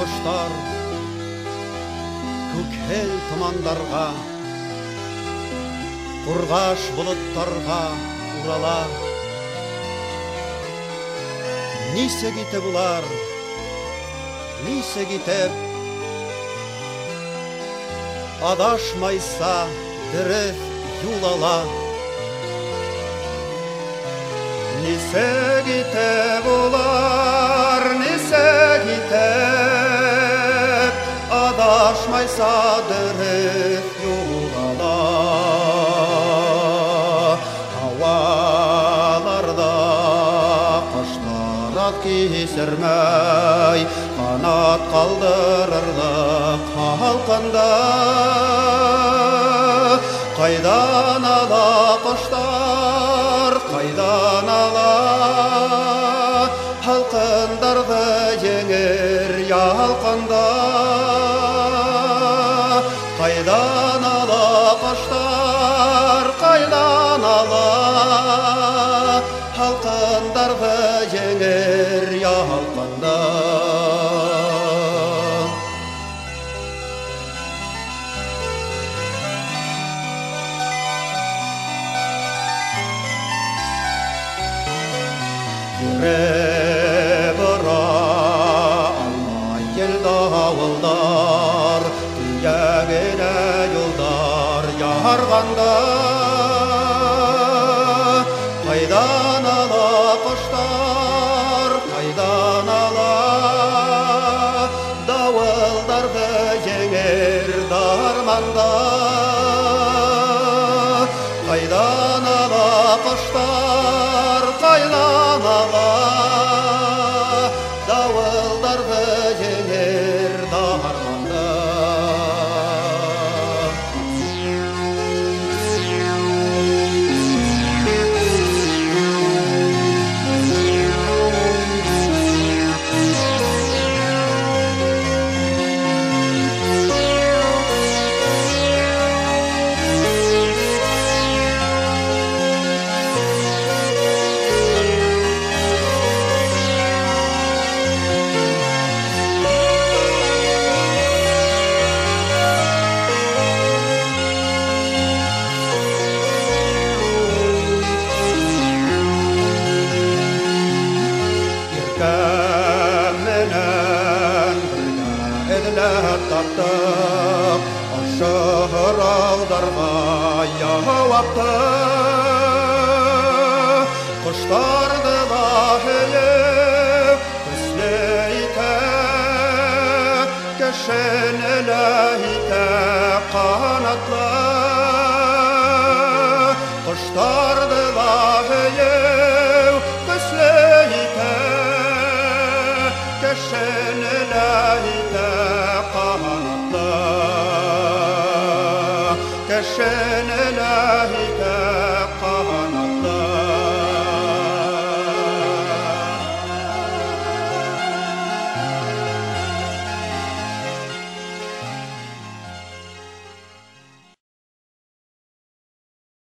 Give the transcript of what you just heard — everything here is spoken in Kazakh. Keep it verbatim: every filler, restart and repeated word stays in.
құштар көкел тұмандарға, құрғаш бұлыттарға урала. Нисе кетіп бұлар, нисе кетіп, адашмайса діріс юлала. Нисе кетіп бұлар, нисе кетіп, адашмайса діріс юлала. Хауаларда құштар ат кесірмей, қанат қалдырырды қалқында. Қайдан ала құштар, қайдан ала, халқындарды жеңер ялқында. Қайдан ала құштар, қайдан ала, халқындарды жеңер ялқында. Жүре бұра алмай келді ауылдар, түйегіне юлдар ярғанда. Қайдан ала құштар, қайдан ала, дауылдарды жеңер дарманда. Қайдан ала құштар, қайдан ала, дауылдарды жеңер дарманда. Кәменен бірге еділіп таптық, ашығыр аударға яуапты. Құштарды лахиып күслейті, кешен әлейті қанатлы. Құштарды лахиып күслейті, кешен әлейті қанатлы. Кешен әлейті